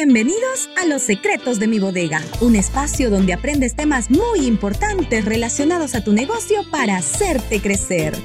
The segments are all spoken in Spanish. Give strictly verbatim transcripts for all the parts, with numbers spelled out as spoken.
Bienvenidos a Los Secretos de mi Bodega, un espacio donde aprendes temas muy importantes relacionados a tu negocio para hacerte crecer.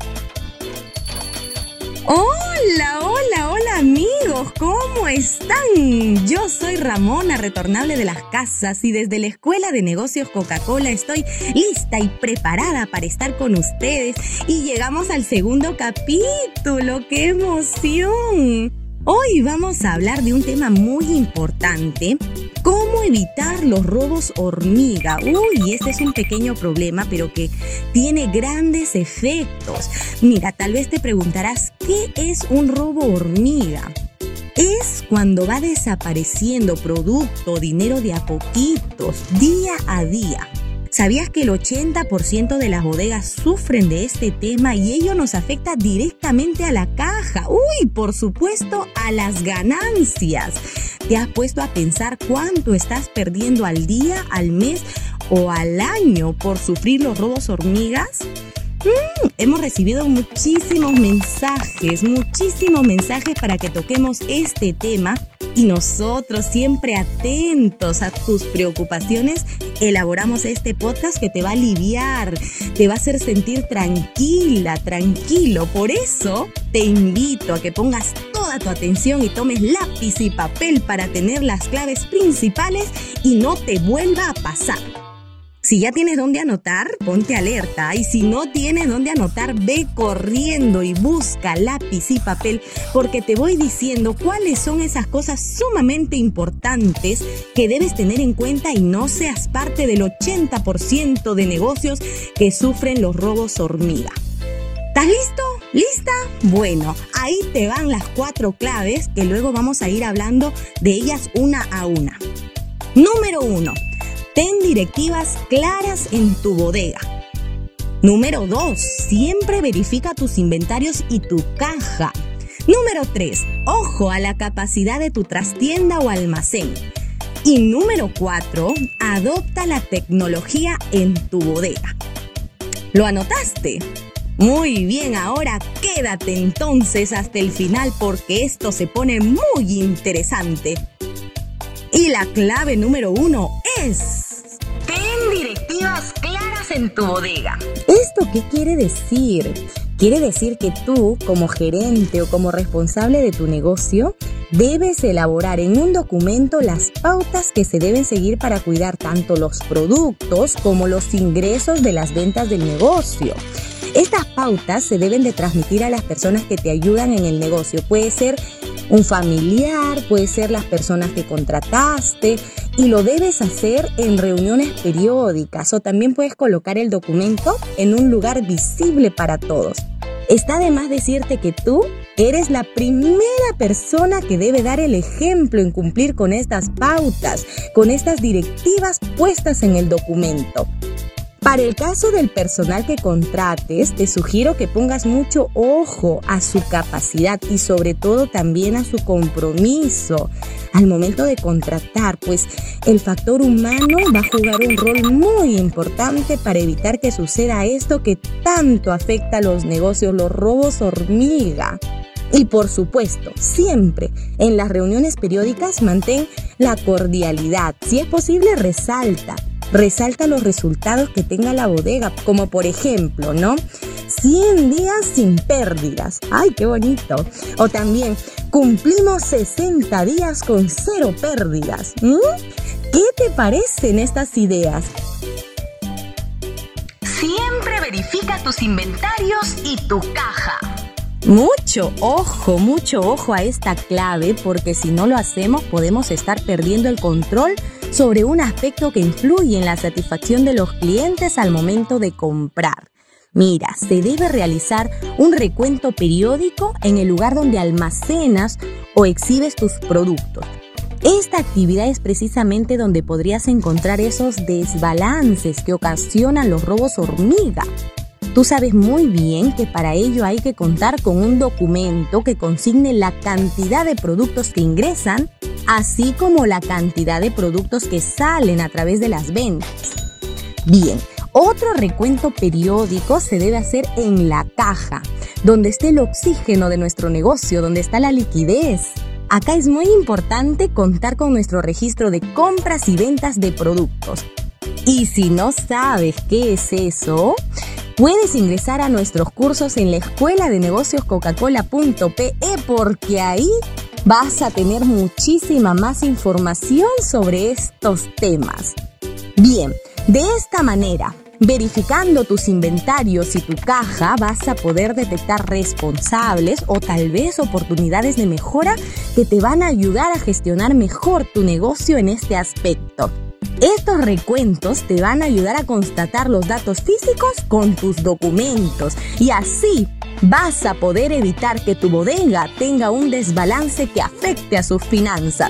Hola, hola, hola amigos, ¿cómo están? Yo soy Ramona, retornable de las casas, y desde la Escuela de Negocios Coca-Cola estoy lista y preparada para estar con ustedes. Y llegamos al segundo capítulo, ¡qué emoción! Hoy vamos a hablar de un tema muy importante: cómo evitar los robos hormiga. Uy, este es un pequeño problema, pero que tiene grandes efectos. Mira, tal vez te preguntarás, ¿qué es un robo hormiga? Es cuando va desapareciendo producto o dinero de a poquitos, día a día. ¿Sabías que el ochenta por ciento de las bodegas sufren de este tema y ello nos afecta directamente a la caja? Uy, por supuesto, a las ganancias. ¿Te has puesto a pensar cuánto estás perdiendo al día, al mes o al año por sufrir los robos hormigas? Mm, hemos recibido muchísimos mensajes, muchísimos mensajes para que toquemos este tema, y nosotros, siempre atentos a tus preocupaciones, elaboramos este podcast que te va a aliviar, te va a hacer sentir tranquila, tranquilo. Por eso te invito a que pongas toda tu atención y tomes lápiz y papel para tener las claves principales y no te vuelva a pasar. Si ya tienes dónde anotar, ponte alerta. Y si no tienes dónde anotar, ve corriendo y busca lápiz y papel, porque te voy diciendo cuáles son esas cosas sumamente importantes que debes tener en cuenta y no seas parte del ochenta por ciento de negocios que sufren los robos hormiga. ¿Estás listo? ¿Lista? Bueno, ahí te van las cuatro claves que luego vamos a ir hablando de ellas una a una. Número uno. Ten directivas claras en tu bodega. Número dos. Siempre verifica tus inventarios y tu caja. Número tres. Ojo a la capacidad de tu trastienda o almacén. Y número cuatro. Adopta la tecnología en tu bodega. ¿Lo anotaste? Muy bien, ahora quédate entonces hasta el final porque esto se pone muy interesante. Y la clave número uno es: ten directivas claras en tu bodega. ¿Esto qué quiere decir? Quiere decir que tú, como gerente o como responsable de tu negocio, debes elaborar en un documento las pautas que se deben seguir para cuidar tanto los productos como los ingresos de las ventas del negocio. Estas pautas se deben de transmitir a las personas que te ayudan en el negocio. Puede ser un familiar, puede ser las personas que contrataste, y lo debes hacer en reuniones periódicas, o también puedes colocar el documento en un lugar visible para todos. Está de más decirte que tú eres la primera persona que debe dar el ejemplo en cumplir con estas pautas, con estas directivas puestas en el documento. Para el caso del personal que contrates, te sugiero que pongas mucho ojo a su capacidad y sobre todo también a su compromiso al momento de contratar, pues el factor humano va a jugar un rol muy importante para evitar que suceda esto que tanto afecta a los negocios, los robos hormiga. Y por supuesto, siempre en las reuniones periódicas mantén la cordialidad. Si es posible, resalta. Resalta los resultados que tenga la bodega, como por ejemplo, ¿no? cien días sin pérdidas. ¡Ay, qué bonito! O también, cumplimos sesenta días con cero pérdidas. ¿Mm? ¿Qué te parecen estas ideas? Siempre verifica tus inventarios y tu caja. Mucho ojo, mucho ojo a esta clave, porque si no lo hacemos podemos estar perdiendo el control sobre un aspecto que influye en la satisfacción de los clientes al momento de comprar. Mira, se debe realizar un recuento periódico en el lugar donde almacenas o exhibes tus productos. Esta actividad es precisamente donde podrías encontrar esos desbalances que ocasionan los robos hormiga. Tú sabes muy bien que para ello hay que contar con un documento que consigne la cantidad de productos que ingresan, así como la cantidad de productos que salen a través de las ventas. Bien, otro recuento periódico se debe hacer en la caja, donde esté el oxígeno de nuestro negocio, donde está la liquidez. acá es muy importante contar con nuestro registro de compras y ventas de productos. Y si no sabes qué es eso, puedes ingresar a nuestros cursos en la escuela de negocios coca cola punto pe porque ahí vas a tener muchísima más información sobre estos temas. Bien, de esta manera, verificando tus inventarios y tu caja, vas a poder detectar responsables o tal vez oportunidades de mejora que te van a ayudar a gestionar mejor tu negocio en este aspecto. Estos recuentos te van a ayudar a constatar los datos físicos con tus documentos y así vas a poder evitar que tu bodega tenga un desbalance que afecte a sus finanzas.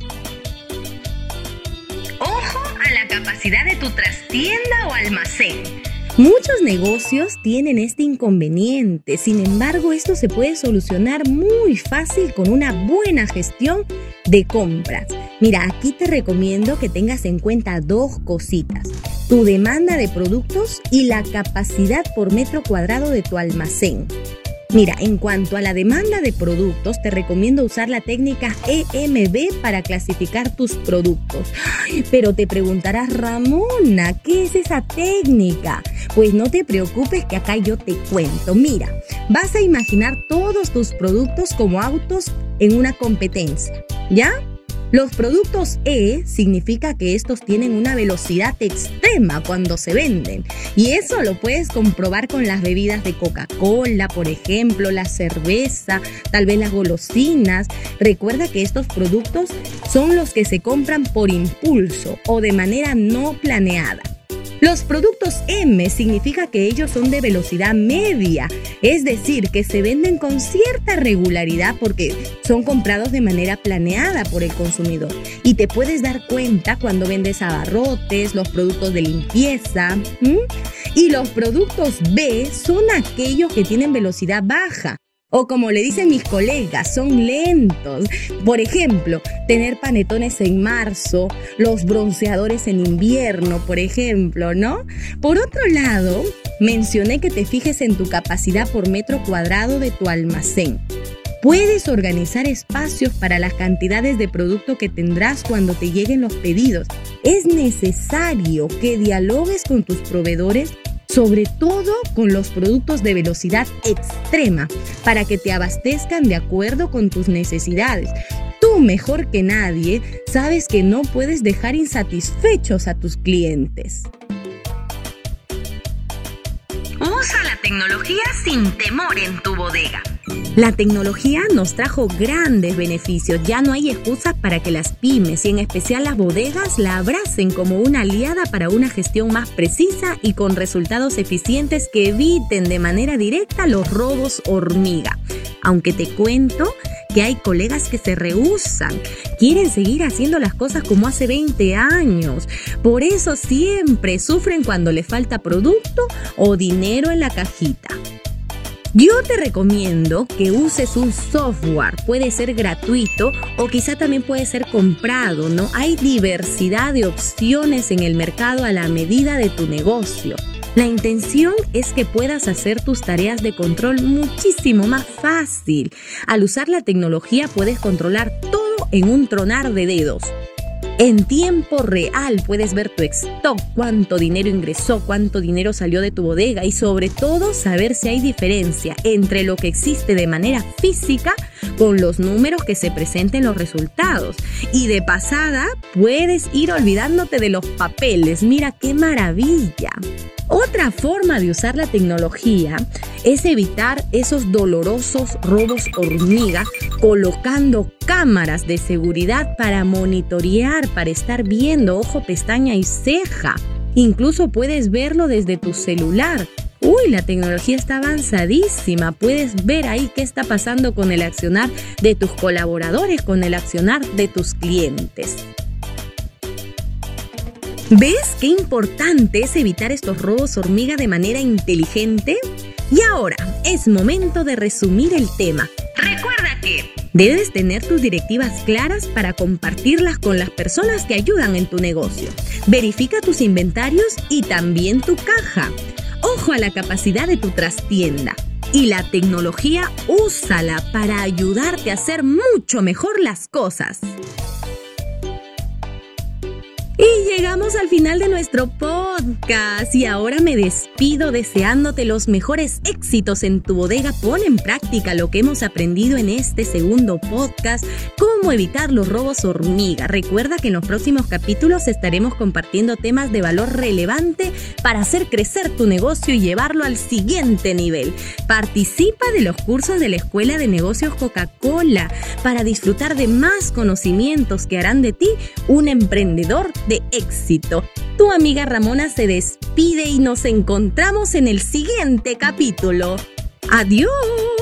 Ojo a la capacidad de tu trastienda o almacén. Muchos negocios tienen este inconveniente, sin embargo, esto se puede solucionar muy fácil con una buena gestión de compras. Mira, aquí te recomiendo que tengas en cuenta dos cositas: tu demanda de productos y la capacidad por metro cuadrado de tu almacén. Mira, en cuanto a la demanda de productos, te recomiendo usar la técnica E M B para clasificar tus productos. Ay, pero te preguntarás, Ramona, ¿qué es esa técnica? Pues no te preocupes que acá yo te cuento. Mira, vas a imaginar todos tus productos como autos en una competencia, ¿ya? Los productos E significa que estos tienen una velocidad extrema cuando se venden. Y eso lo puedes comprobar con las bebidas de Coca-Cola, por ejemplo, la cerveza, tal vez las golosinas. Recuerda que estos productos son los que se compran por impulso o de manera no planeada. Los productos M significa que ellos son de velocidad media, es decir, que se venden con cierta regularidad porque son comprados de manera planeada por el consumidor. Y te puedes dar cuenta cuando vendes abarrotes, los productos de limpieza. ¿m? Y los productos B son aquellos que tienen velocidad baja. O como le dicen mis colegas, son lentos. Por ejemplo, tener panetones en marzo, los bronceadores en invierno, por ejemplo, ¿no? Por otro lado, mencioné que te fijes en tu capacidad por metro cuadrado de tu almacén. Puedes organizar espacios para las cantidades de producto que tendrás cuando te lleguen los pedidos. Es necesario que dialogues con tus proveedores, sobre todo con los productos de velocidad extrema, para que te abastezcan de acuerdo con tus necesidades. Tú, mejor que nadie, sabes que no puedes dejar insatisfechos a tus clientes. Usa la tecnología sin temor en tu bodega. La tecnología nos trajo grandes beneficios. Ya no hay excusas para que las pymes y en especial las bodegas la abracen como una aliada para una gestión más precisa y con resultados eficientes que eviten de manera directa los robos hormiga. Aunque te cuento que hay colegas que se rehúsan, quieren seguir haciendo las cosas como hace veinte años. Por eso siempre sufren cuando les falta producto o dinero en la cajita. Yo te recomiendo que uses un software, puede ser gratuito o quizá también puede ser comprado, ¿no? Hay diversidad de opciones en el mercado a la medida de tu negocio. La intención es que puedas hacer tus tareas de control muchísimo más fácil. Al usar la tecnología puedes controlar todo en un tronar de dedos. En tiempo real puedes ver tu stock, cuánto dinero ingresó, cuánto dinero salió de tu bodega y sobre todo saber si hay diferencia entre lo que existe de manera física con los números que se presenten en los resultados. Y de pasada puedes ir olvidándote de los papeles. Mira qué maravilla. Otra forma de usar la tecnología es evitar esos dolorosos robos hormiga colocando cámaras de seguridad para monitorear, para estar viendo ojo, pestaña y ceja. Incluso puedes verlo desde tu celular. Uy, la tecnología está avanzadísima. Puedes ver ahí qué está pasando con el accionar de tus colaboradores, con el accionar de tus clientes. ¿Ves qué importante es evitar estos robos hormiga de manera inteligente? Y ahora es momento de resumir el tema. Recuerda que debes tener tus directivas claras para compartirlas con las personas que ayudan en tu negocio. Verifica tus inventarios y también tu caja. Ojo a la capacidad de tu trastienda. Y la tecnología, úsala para ayudarte a hacer mucho mejor las cosas. Y llegamos al final de nuestro podcast y ahora me despido deseándote los mejores éxitos en tu bodega. Pon en práctica lo que hemos aprendido en este segundo podcast, cómo evitar los robos hormiga. Recuerda que en los próximos capítulos estaremos compartiendo temas de valor relevante para hacer crecer tu negocio y llevarlo al siguiente nivel. Participa de los cursos de la Escuela de Negocios Coca-Cola para disfrutar de más conocimientos que harán de ti un emprendedor de éxito. Tu amiga Ramona se despide y nos encontramos en el siguiente capítulo. ¡Adiós!